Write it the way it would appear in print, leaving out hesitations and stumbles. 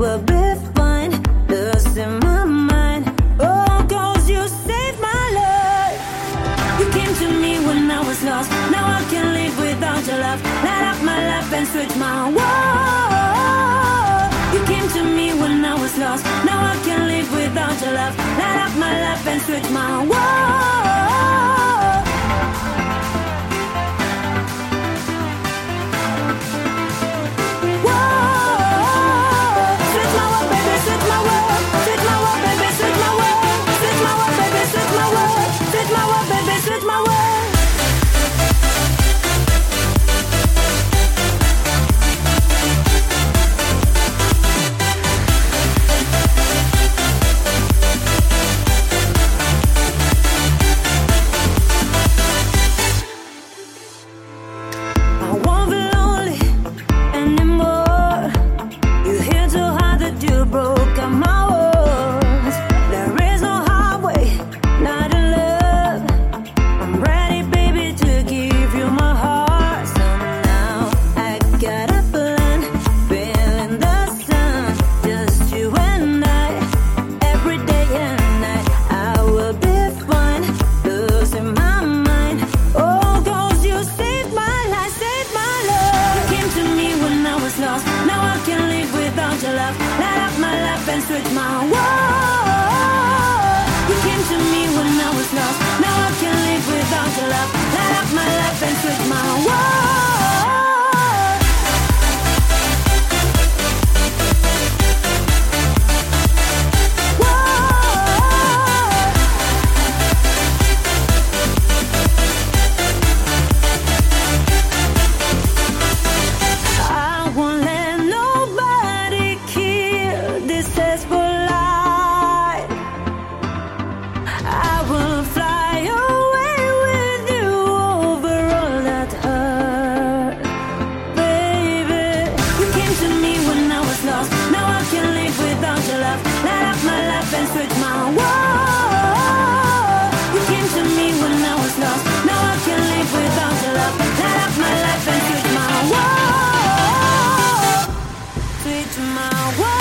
will be fine. Lost in my mind. Oh, 'cause you saved my life. You came to me when I was lost. Now I can't live without your love. Light up my life and switch my world. You came to me when I was lost. Now I can't live without your love. Light up my life and switch my world. Switch my world.